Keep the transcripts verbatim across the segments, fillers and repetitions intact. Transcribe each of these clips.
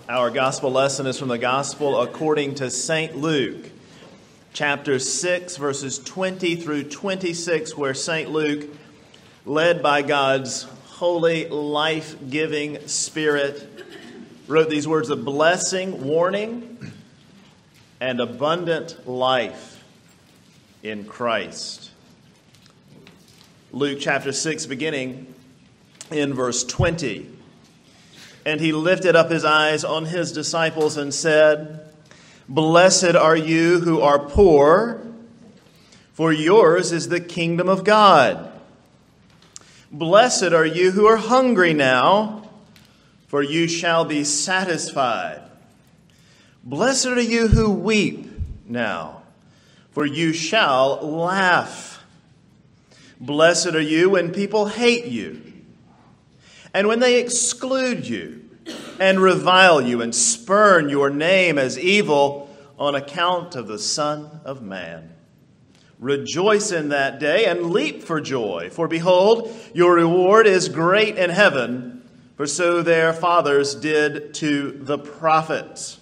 Our gospel lesson is from the Gospel according to Saint Luke, chapter six, verses twenty through twenty-six, where Saint Luke, led by God's holy, life-giving Spirit, wrote these words of blessing, warning, and abundant life in Christ. Luke chapter six, beginning in verse twenty. And he lifted up his eyes on his disciples and said, "Blessed are you who are poor, for yours is the kingdom of God. Blessed are you who are hungry now, for you shall be satisfied. Blessed are you who weep now, for you shall laugh. Blessed are you when people hate you, and when they exclude you and revile you and spurn your name as evil on account of the Son of Man. Rejoice in that day and leap for joy, for behold, your reward is great in heaven, for so their fathers did to the prophets.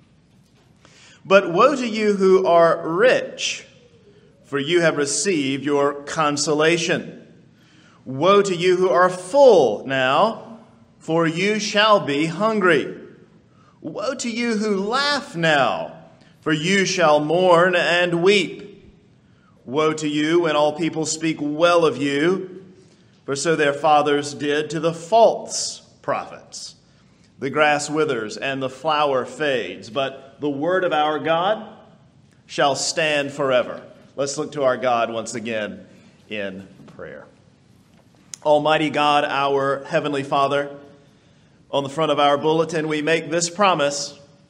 But woe to you who are rich, for you have received your consolation. Woe to you who are full now, for you shall be hungry. Woe to you who laugh now, for you shall mourn and weep. Woe to you when all people speak well of you, for so their fathers did to the false prophets. The grass withers and the flower fades, but the word of our God shall stand forever." Let's look to our God once again in prayer. Almighty God, our Heavenly Father, on the front of our bulletin we make this promise: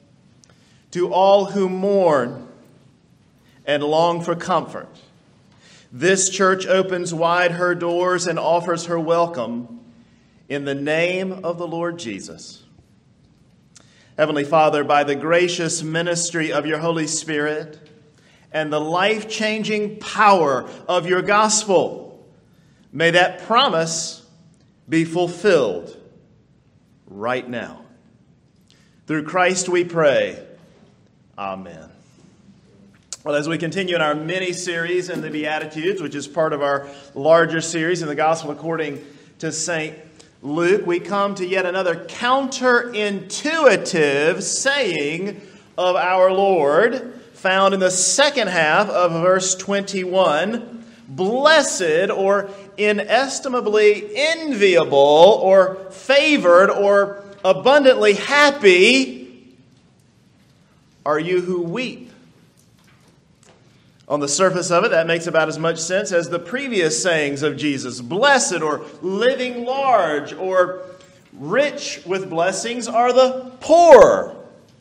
to all who mourn and long for comfort, this church opens wide her doors and offers her welcome in the name of the Lord Jesus. Heavenly Father, by the gracious ministry of your Holy Spirit and the life-changing power of your gospel, may that promise be fulfilled right now. Through Christ we pray. Amen. Well, as we continue in our mini-series in the Beatitudes, which is part of our larger series in the Gospel according to Saint Luke, we come to yet another counterintuitive saying of our Lord, found in the second half of verse twenty-one. Blessed, or inestimably enviable, or favored, or abundantly happy are you who weep. On the surface of it, that makes about as much sense as the previous sayings of Jesus. Blessed, or living large, or rich with blessings are the poor.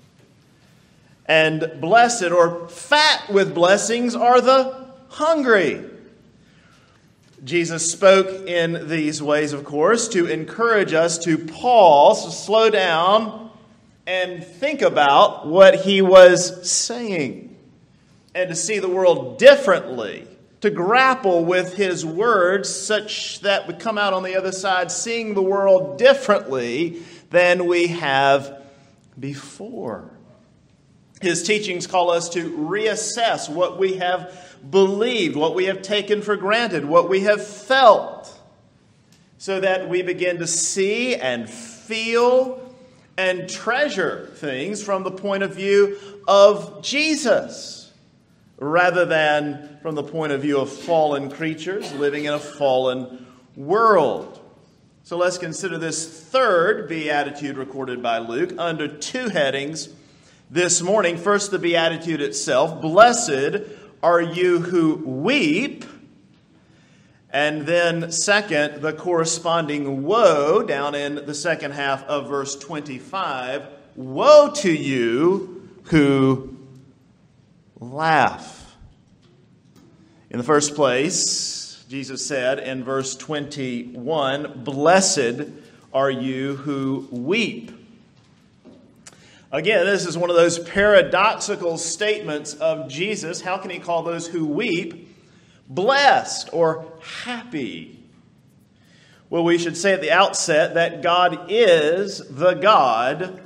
And blessed, or fat with blessings are the hungry. Jesus spoke in these ways, of course, to encourage us to pause, to slow down, and think about what he was saying, and to see the world differently, to grapple with his words such that we come out on the other side seeing the world differently than we have before. His teachings call us to reassess what we have believed, what we have taken for granted, what we have felt, so that we begin to see and feel and treasure things from the point of view of Jesus, rather than from the point of view of fallen creatures living in a fallen world. So let's consider this third beatitude recorded by Luke under two headings this morning. First, the beatitude itself: blessed are you who weep. And then second, the corresponding woe down in the second half of verse twenty-five. Woe to you who laugh. In the first place, Jesus said in verse twenty-one, blessed are you who weep. Again, this is one of those paradoxical statements of Jesus. How can he call those who weep blessed or happy? Well, we should say at the outset that God is the God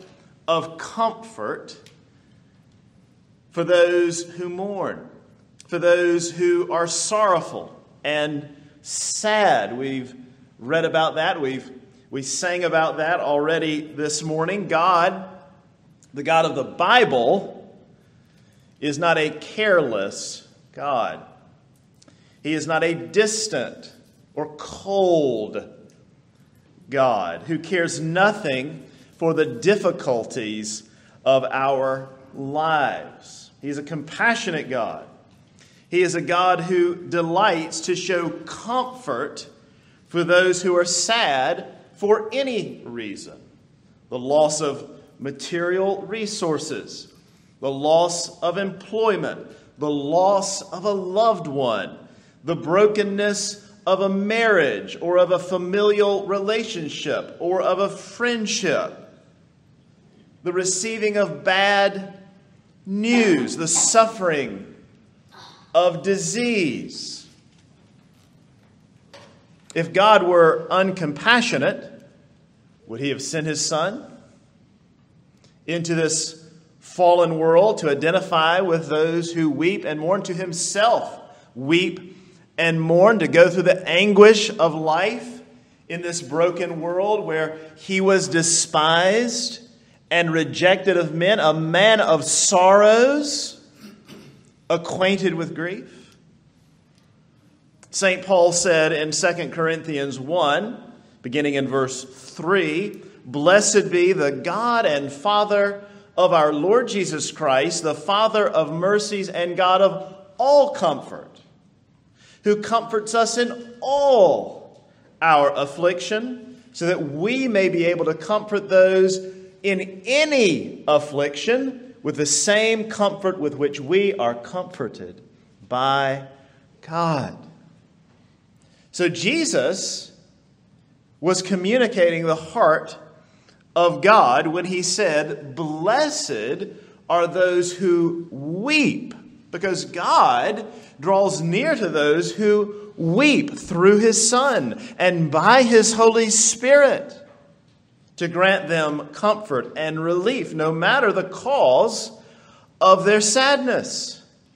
of comfort for those who mourn, for those who are sorrowful and sad. We've read about that. We've we sang about that already this morning. God, the God of the Bible, is not a careless God. He is not a distant or cold God who cares nothing for the difficulties of our lives. He is a compassionate God. He is a God who delights to show comfort for those who are sad for any reason. The loss of material resources, the loss of employment, the loss of a loved one, the brokenness of a marriage or of a familial relationship or of a friendship, the receiving of bad news, the suffering of disease. If God were uncompassionate, would he have sent his Son into this fallen world to identify with those who weep and mourn, to himself weep and mourn, to go through the anguish of life in this broken world where he was despised and rejected of men, a man of sorrows, acquainted with grief? Saint Paul said in Second Corinthians one, beginning in verse three, "Blessed be the God and Father of our Lord Jesus Christ, the Father of mercies and God of all comfort, who comforts us in all our affliction, so that we may be able to comfort those in any affliction with the same comfort with which we are comforted by God." So Jesus was communicating the heart of God when he said, "Blessed are those who weep," because God draws near to those who weep through his Son and by his Holy Spirit to grant them comfort and relief, no matter the cause of their sadness.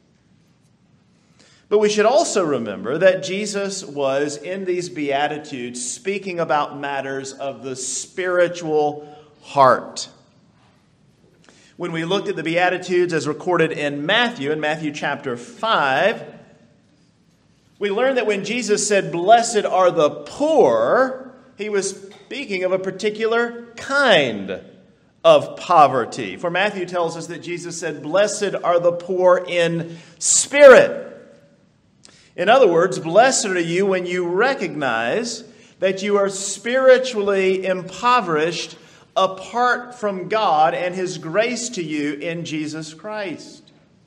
But we should also remember that Jesus was, in these Beatitudes, speaking about matters of the spiritual heart. When we looked at the Beatitudes as recorded in Matthew, in Matthew chapter five, we learned that when Jesus said, "Blessed are the poor," he was speaking of a particular kind of poverty. For Matthew tells us that Jesus said, "Blessed are the poor in spirit." In other words, blessed are you when you recognize that you are spiritually impoverished apart from God and his grace to you in Jesus Christ.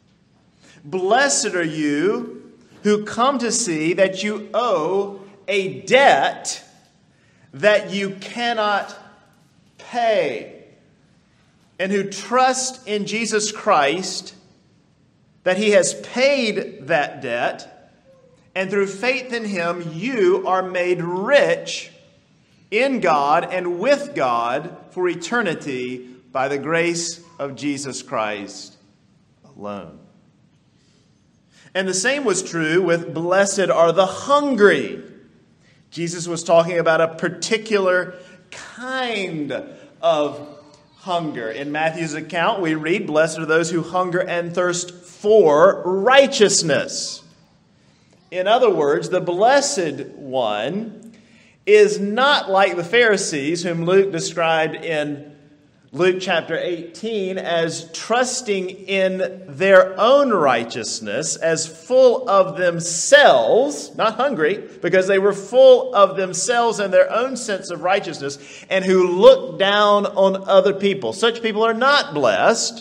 Blessed are you who come to see that you owe a debt that you cannot pay, and who trust in Jesus Christ that he has paid that debt, and through faith in him, you are made rich in God and with God for eternity by the grace of Jesus Christ alone. And the same was true with "Blessed are the hungry." Jesus was talking about a particular kind of hunger. In Matthew's account, we read, "Blessed are those who hunger and thirst for righteousness." In other words, the blessed one is not like the Pharisees, whom Luke described in Luke chapter eighteen as trusting in their own righteousness, as full of themselves, not hungry, because they were full of themselves and their own sense of righteousness, and who look down on other people. Such people are not blessed,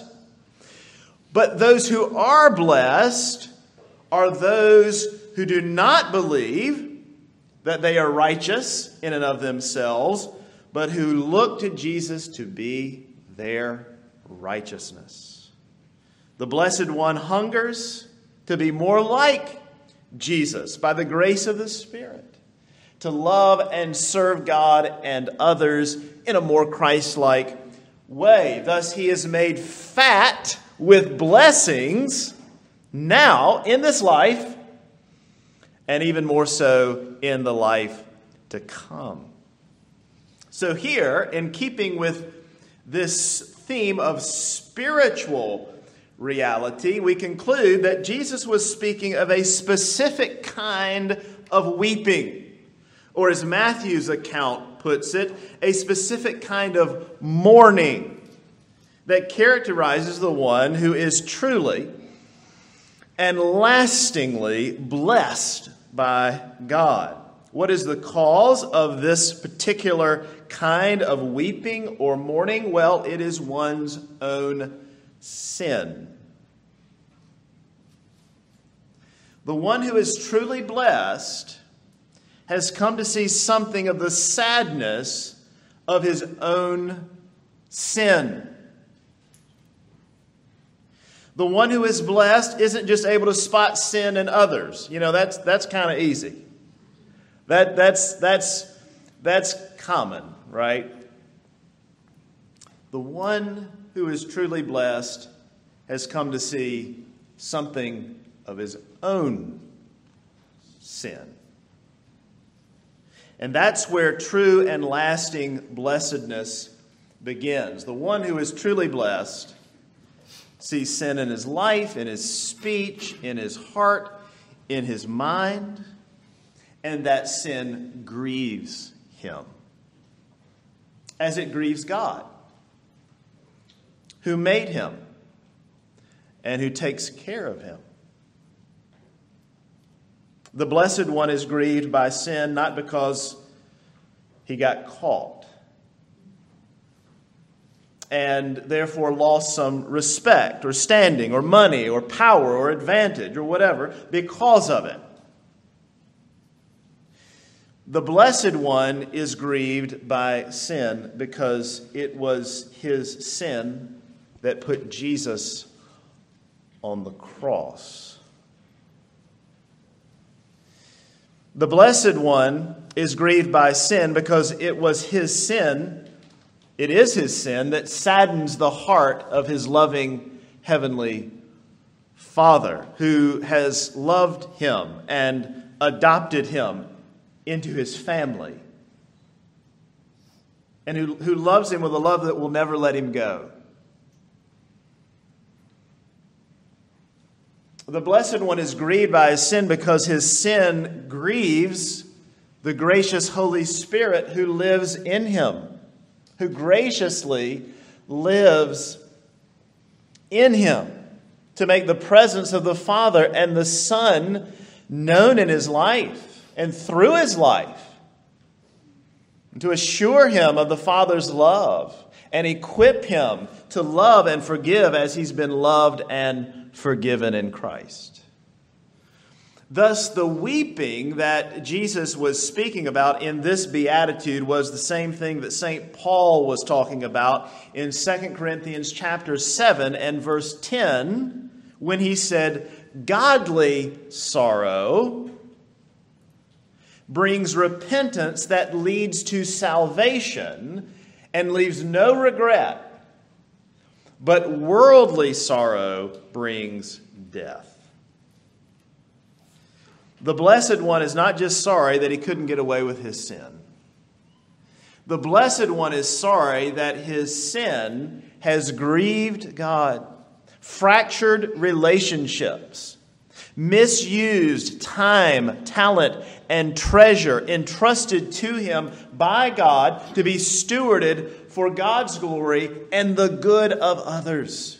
but those who are blessed are those who do not believe that they are righteous in and of themselves, but who look to Jesus to be their righteousness. The Blessed One hungers to be more like Jesus by the grace of the Spirit, to love and serve God and others in a more Christ-like way. Thus he is made fat with blessings now in this life, and even more so in the life to come. So here, in keeping with this theme of spiritual reality, we conclude that Jesus was speaking of a specific kind of weeping, or as Matthew's account puts it, a specific kind of mourning that characterizes the one who is truly and lastingly blessed by God. What is the cause of this particular kind of weeping or mourning? Well, it is one's own sin. The one who is truly blessed has come to see something of the sadness of his own sin. The one who is blessed isn't just able to spot sin in others. You know, that's that's kind of easy. That that's that's that's common, right? The one who is truly blessed has come to see something of his own sin. And that's where true and lasting blessedness begins. The one who is truly blessed sees sin in his life, in his speech, in his heart, in his mind, and that sin grieves him, as it grieves God, who made him and who takes care of him. The blessed one is grieved by sin not because he got caught and therefore lost some respect or standing or money or power or advantage or whatever because of it. The blessed one is grieved by sin because it was his sin that put Jesus on the cross. The blessed one is grieved by sin because it was his sin, it is his sin that saddens the heart of his loving heavenly Father, who has loved him and adopted him into his family, and who, who loves him with a love that will never let him go. The blessed one is grieved by his sin because his sin grieves the gracious Holy Spirit who lives in him, who graciously lives in him to make the presence of the Father and the Son known in his life and through his life, and to assure him of the Father's love and equip him to love and forgive as he's been loved and forgiven in Christ. Thus, the weeping that Jesus was speaking about in this beatitude was the same thing that Saint Paul was talking about in Second Corinthians chapter seven and verse ten, when he said, "Godly sorrow brings repentance that leads to salvation and leaves no regret. But worldly sorrow brings death." The blessed one is not just sorry that he couldn't get away with his sin. The blessed one is sorry that his sin has grieved God, fractured relationships, misused time, talent, and treasure entrusted to him by God to be stewarded for God's glory and the good of others.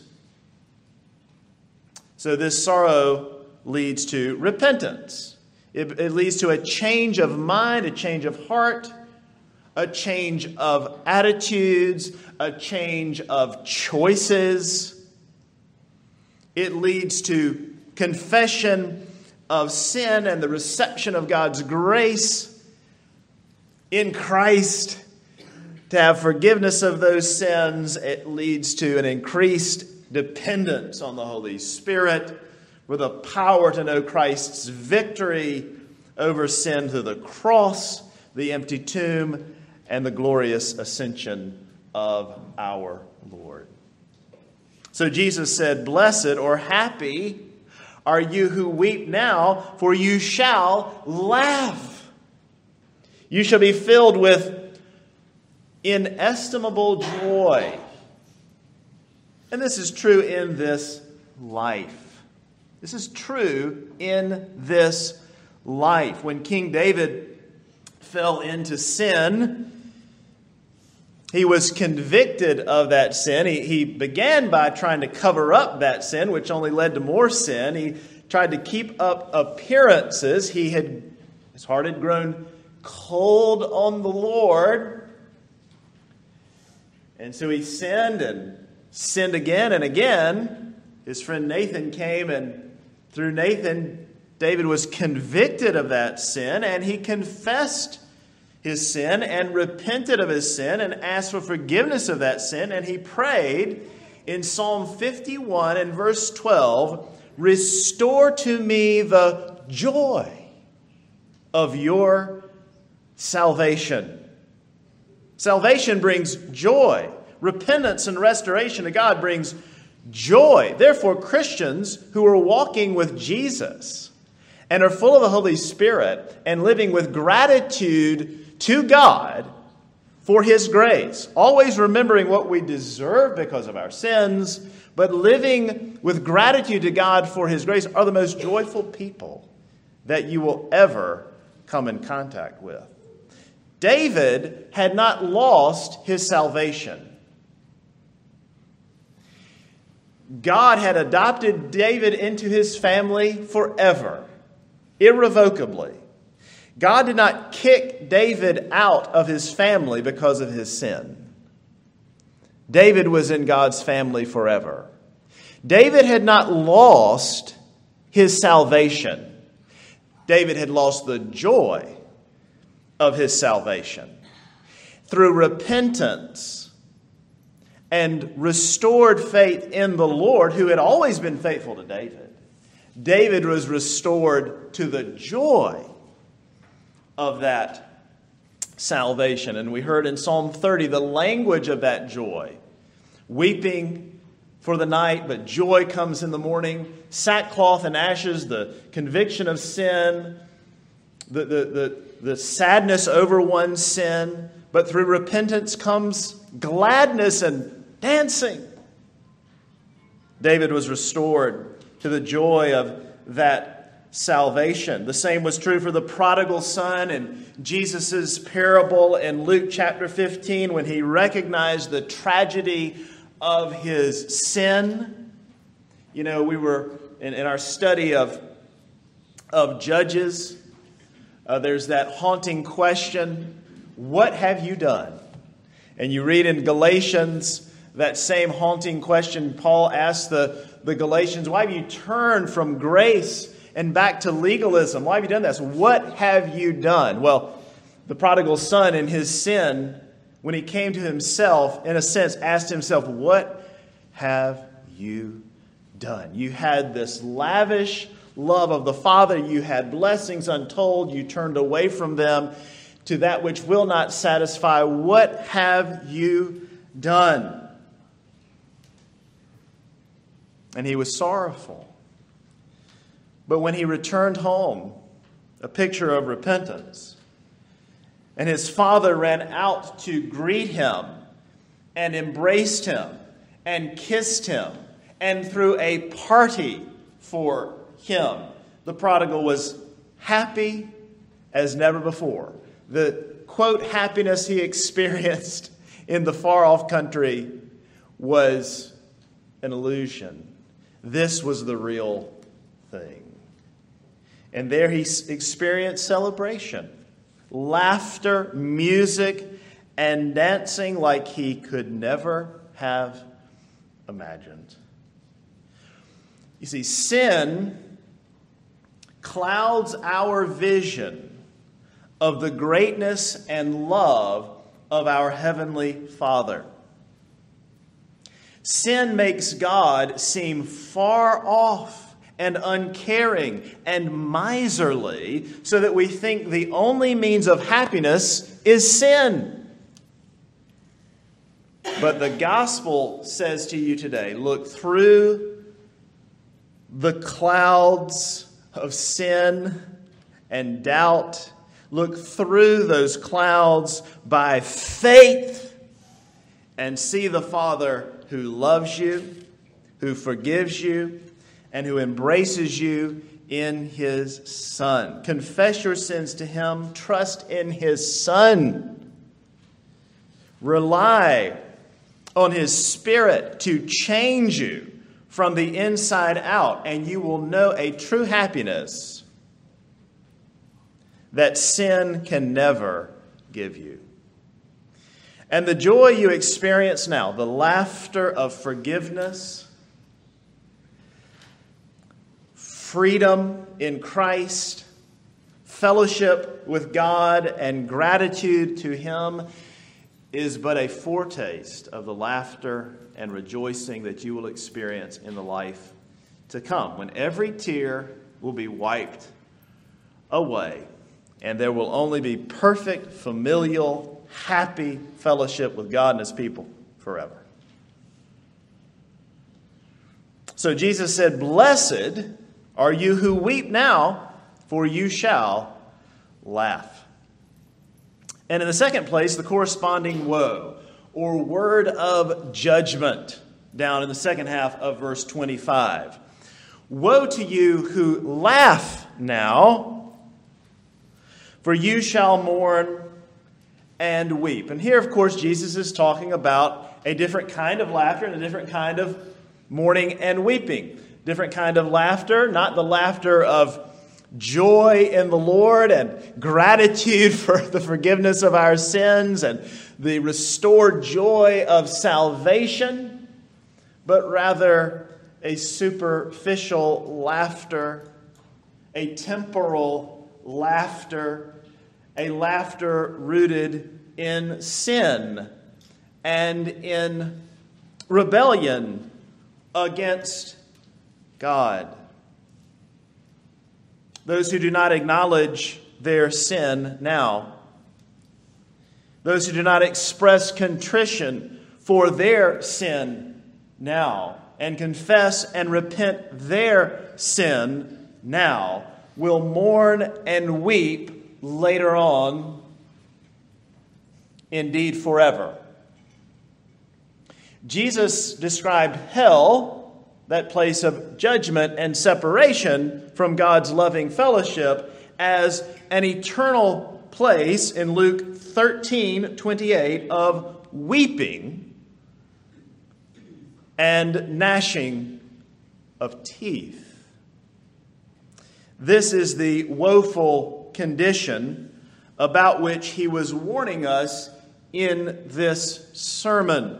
So this sorrow leads to repentance. It, it leads to a change of mind, a change of heart, a change of attitudes, a change of choices. It leads to confession of sin and the reception of God's grace in Christ. To have forgiveness of those sins, it leads to an increased dependence on the Holy Spirit, with the power to know Christ's victory over sin through the cross, the empty tomb, and the glorious ascension of our So Jesus said, "Blessed," or happy, "are you who weep now, for you shall laugh. You shall be filled with inestimable joy." And this is true in this life. This is true in this life. When King David fell into sin, he was convicted of that sin. He, he began by trying to cover up that sin, which only led to more sin. He tried to keep up appearances. He had, his heart had grown cold on the Lord. And so he sinned and sinned again and again. His friend Nathan came, and through Nathan, David was convicted of that sin, and he confessed his sin and repented of his sin and asked for forgiveness of that sin. And he prayed in Psalm fifty-one and verse twelve, "Restore to me the joy of your salvation." Salvation brings joy. Repentance and restoration to God brings joy. Therefore, Christians who are walking with Jesus and are full of the Holy Spirit and living with gratitude to God for His grace, always remembering what we deserve because of our sins, but living with gratitude to God for His grace, are the most joyful people that you will ever come in contact with. David had not lost his salvation. God had adopted David into His family forever, irrevocably. God did not kick David out of his family because of his sin. David was in God's family forever. David had not lost his salvation. David had lost the joy of his salvation. Through repentance and restored faith in the Lord, who had always been faithful to David, David was restored to the joy of that salvation. And we heard in Psalm thirty the language of that joy. Weeping for the night, but joy comes in the morning. Sackcloth and ashes, the conviction of sin, the, the, the, the sadness over one's sin. But through repentance comes gladness and dancing. David was restored to the joy of that salvation. The same was true for the prodigal son in Jesus' parable in Luke chapter fifteen, when he recognized the tragedy of his sin. You know, we were in, in our study of, of Judges, uh, there's that haunting question, "What have you done?" And you read in Galatians that same haunting question. Paul asked the, the Galatians, "Why have you turned from grace and back to legalism? Why have you done this? What have you done?" Well, the prodigal son in his sin, when he came to himself, in a sense, asked himself, "What have you done? You had this lavish love of the Father. You had blessings untold. You turned away from them to that which will not satisfy. What have you done?" And he was sorrowful. But when he returned home, a picture of repentance, and his father ran out to greet him and embraced him and kissed him and threw a party for him, the prodigal was happy as never before. The, quote, happiness he experienced in the far-off country was an illusion. This was the real thing. And there he experienced celebration, laughter, music, and dancing like he could never have imagined. You see, sin clouds our vision of the greatness and love of our Heavenly Father. Sin makes God seem far off and uncaring and miserly, so that we think the only means of happiness is sin. But the gospel says to you today, look through the clouds of sin and doubt. Look through those clouds by faith and see the Father who loves you, who forgives you, and who embraces you in His Son. Confess your sins to Him. Trust in His Son. Rely on His Spirit to change you from the inside out, and you will know a true happiness that sin can never give you. And the joy you experience now, the laughter of forgiveness, freedom in Christ, fellowship with God, and gratitude to Him is but a foretaste of the laughter and rejoicing that you will experience in the life to come, when every tear will be wiped away, and there will only be perfect, familial, happy fellowship with God and His people forever. So Jesus said, "Blessed are you who weep now, for you shall laugh." And in the second place, the corresponding woe, or word of judgment, down in the second half of verse twenty-five. Woe to you who laugh now, for you shall mourn and weep. And here, of course, Jesus is talking about a different kind of laughter and a different kind of mourning and weeping. Different kind of laughter, not the laughter of joy in the Lord and gratitude for the forgiveness of our sins and the restored joy of salvation, but rather a superficial laughter, a temporal laughter, a laughter rooted in sin and in rebellion against God. Those who do not acknowledge their sin now. Those who do not express contrition for their sin now and confess and repent their sin now will mourn and weep later on, indeed forever. Jesus described hell, that place of judgment and separation from God's loving fellowship, as an eternal place in Luke thirteen twenty-eight of weeping and gnashing of teeth. This is the woeful condition about which he was warning us in this sermon.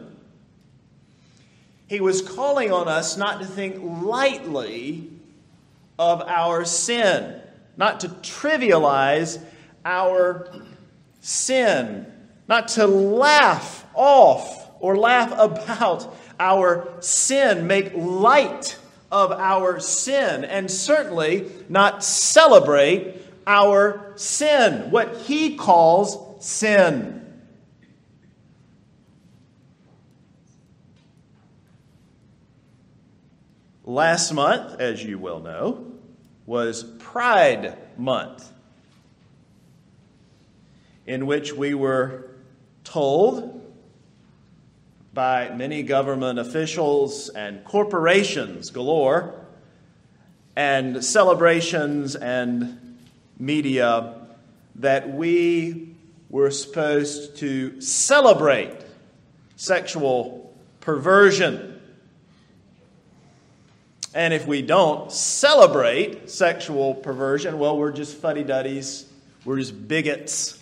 He was calling on us not to think lightly of our sin, not to trivialize our sin, not to laugh off or laugh about our sin, make light of our sin, and certainly not celebrate our sin, what he calls sin. Last month, as you well know, was Pride Month, in which we were told by many government officials and corporations galore, and celebrations and media, that we were supposed to celebrate sexual perversion. And if we don't celebrate sexual perversion, well, we're just fuddy-duddies. We're just bigots.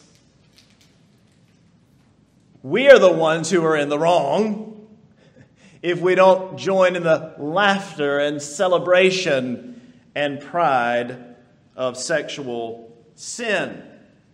We are the ones who are in the wrong if we don't join in the laughter and celebration and pride of sexual sin.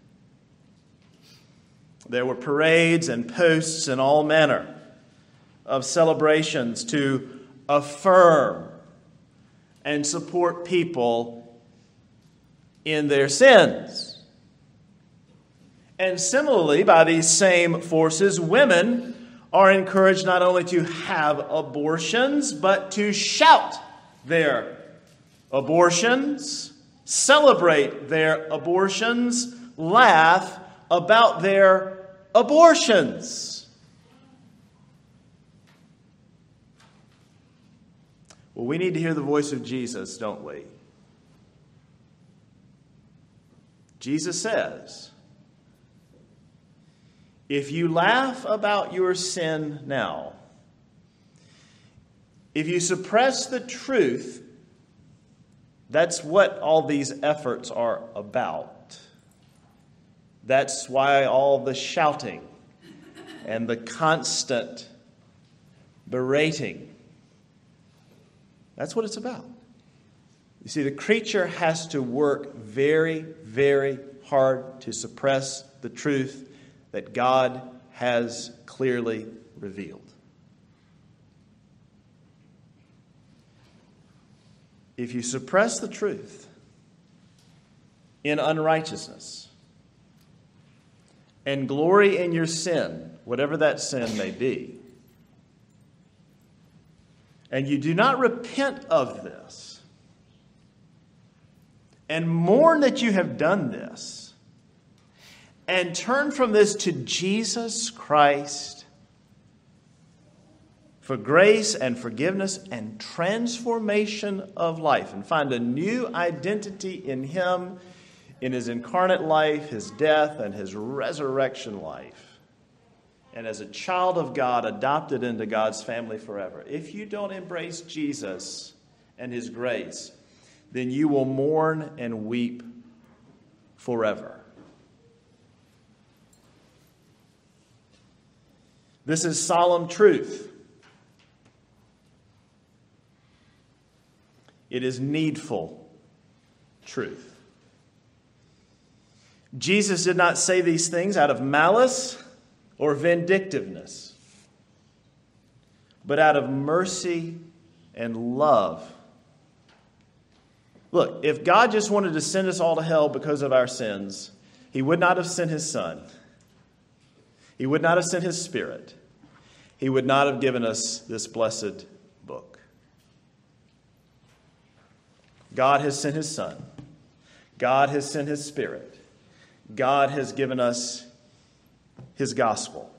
There were parades and posts and all manner of celebrations to affirm and support people in their sins. And similarly, by these same forces, women are encouraged not only to have abortions, but to shout their abortions, celebrate their abortions, laugh about their abortions. Well, we need to hear the voice of Jesus, don't we? Jesus says, if you laugh about your sin now, if you suppress the truth, that's what all these efforts are about. That's why all the shouting and the constant berating. That's what it's about. You see, the creature has to work very, very hard to suppress the truth that God has clearly revealed. If you suppress the truth in unrighteousness and glory in your sin, whatever that sin may be, and you do not repent of this and mourn that you have done this and turn from this to Jesus Christ for grace and forgiveness and transformation of life, and find a new identity in Him, in His incarnate life, His death, and His resurrection life, and as a child of God, adopted into God's family forever. If you don't embrace Jesus and His grace, then you will mourn and weep forever. This is solemn truth. It is needful truth. Jesus did not say these things out of malice or vindictiveness, but out of mercy and love. Look, if God just wanted to send us all to hell because of our sins, He would not have sent His Son. He would not have sent His Spirit. He would not have given us this blessed book. God has sent His Son. God has sent His Spirit. God has given us His gospel.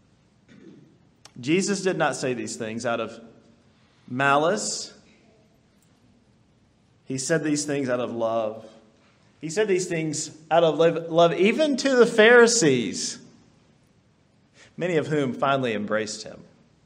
Jesus did not say these things out of malice. He said these things out of love. He said these things out of love, even to the Pharisees, many of whom finally embraced Him.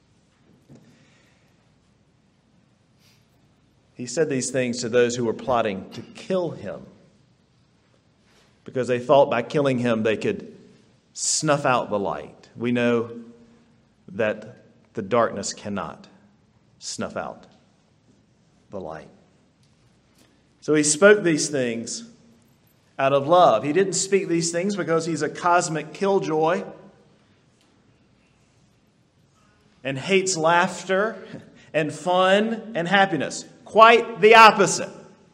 He said these things to those who were plotting to kill Him, because they thought by killing Him they could snuff out the light. We know that the darkness cannot snuff out the light. So He spoke these things out of love. He didn't speak these things because He's a cosmic killjoy and hates laughter and fun and happiness. Quite the opposite.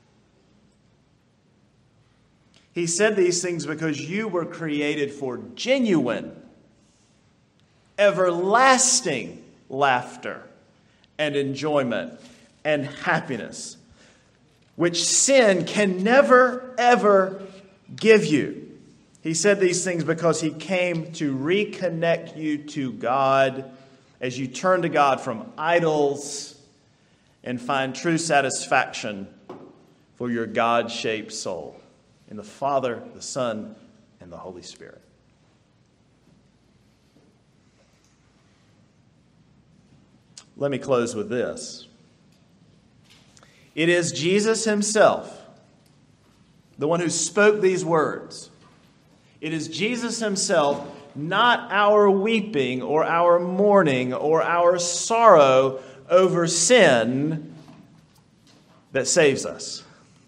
He said these things because you were created for genuine, everlasting laughter and enjoyment and happiness, which sin can never, ever give you. He said these things because He came to reconnect you to God as you turn to God from idols and find true satisfaction for your God-shaped soul in the Father, the Son, and the Holy Spirit. Let me close with this. It is Jesus Himself, the one who spoke these words. It is Jesus Himself, not our weeping or our mourning or our sorrow over sin, that saves us.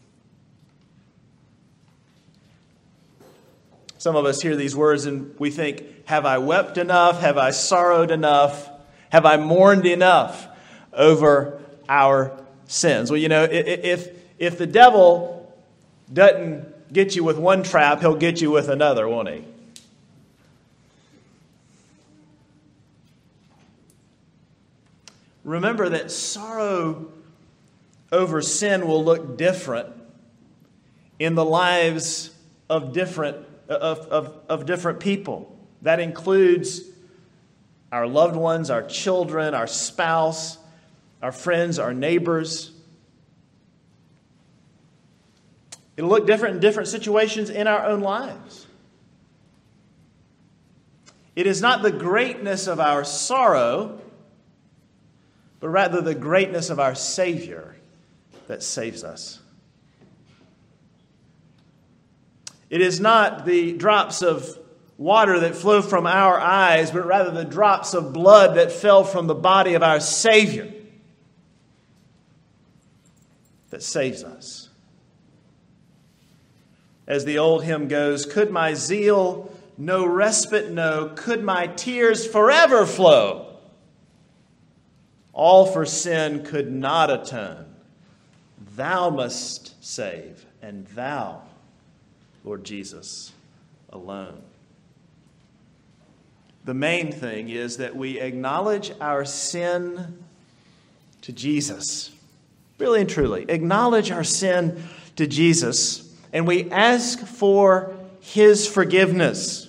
Some of us hear these words and we think, have I wept enough? Have I sorrowed enough? Have I mourned enough over our sins? Well, you know, if if the devil doesn't get you with one trap, he'll get you with another, won't he? remember that sorrow over sin will look different in the lives of different, of, of, of different people. That includes our loved ones, our children, our spouse, our friends, our neighbors. It'll look different in different situations in our own lives. It is not the greatness of our sorrow, but rather the greatness of our Savior that saves us. It is not the drops of water that flow from our eyes, but rather the drops of blood that fell from the body of our Savior that saves us. As the old hymn goes, could my zeal no respite know, could my tears forever flow, all for sin could not atone. Thou must save, and thou, Lord Jesus, alone. The main thing is that we acknowledge our sin to Jesus. Really and truly, acknowledge our sin to Jesus, and we ask for His forgiveness.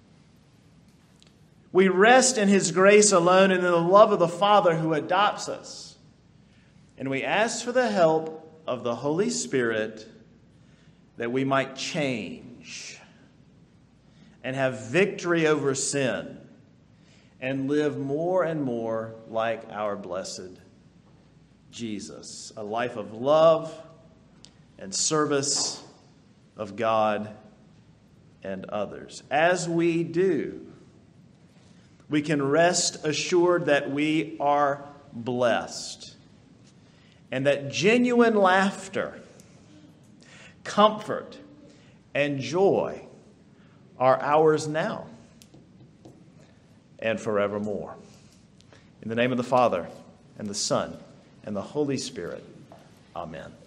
We rest in His grace alone and in the love of the Father who adopts us. And we ask for the help of the Holy Spirit that we might change and have victory over sin and live more and more like our blessed Jesus. A life of love and service of God and others. As we do, we can rest assured that we are blessed and that genuine laughter, comfort, and joy are ours now and forevermore. In the name of the Father, and the Son, and the Holy Spirit. Amen.